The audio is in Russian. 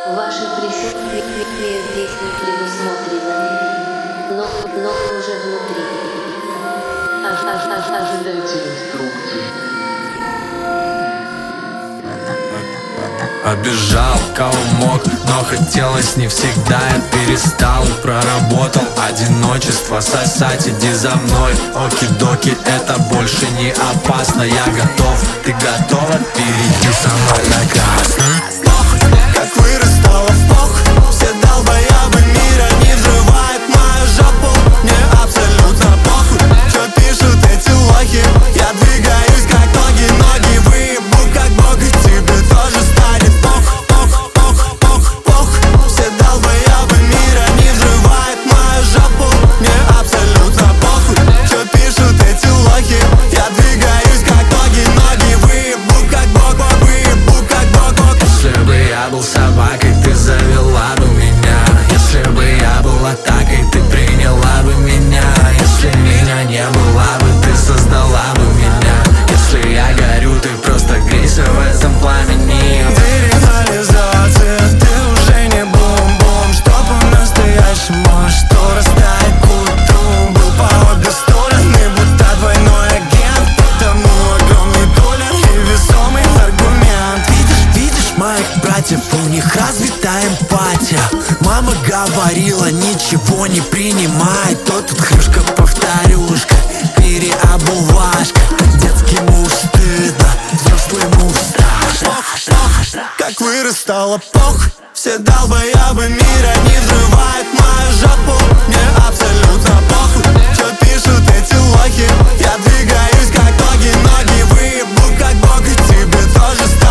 Ваше присутствие здесь не предусмотрено, но уже внутри. Ожидайте инструкций. Обижал, кого мог, но хотелось не всегда. Я перестал и проработал одиночество. Сосать, иди за мной, оки-доки, это больше не опасно. Я готов, ты готова, перейди со мной на красный. Как вырастала пох, все долбоебы мира не взрывают мою жопу. Мне абсолютно похуй, что пишут эти лохи. Я двигаюсь как ноги выебу как бог, и тебе тоже станет пох. Все долбоебы мира не взрывают мою жопу. Мне абсолютно похуй, что пишут эти лохи. Я двигаюсь как ноги выебу как бог, выебу как бог. Если бы я был собакой, ты завела бы меня. Если бы я был атакой, ты приняла бы меня. Если меня не было бы, ты создала бы меня. Если я горю, ты просто грейся в этом пламени. Дереализация, ты уже не бум-бум. Что по-настоящему, что растает к утру. Был по обе стороны, будто двойной агент. Потому огромный доллар и весомый аргумент. Видишь моих братьев, у них развитая эмпатия. Мама говорила, ничего не принимай. То тут хрюшка, повторюшка, переобувашка. Детскому стыдно, взрослому страшно. Как вырастала пох, все долбоебы мира не взрывают мою жопу. Мне абсолютно похуй, что пишут эти лохи. Я двигаюсь как ноги выебу как бог, и тебе тоже станет.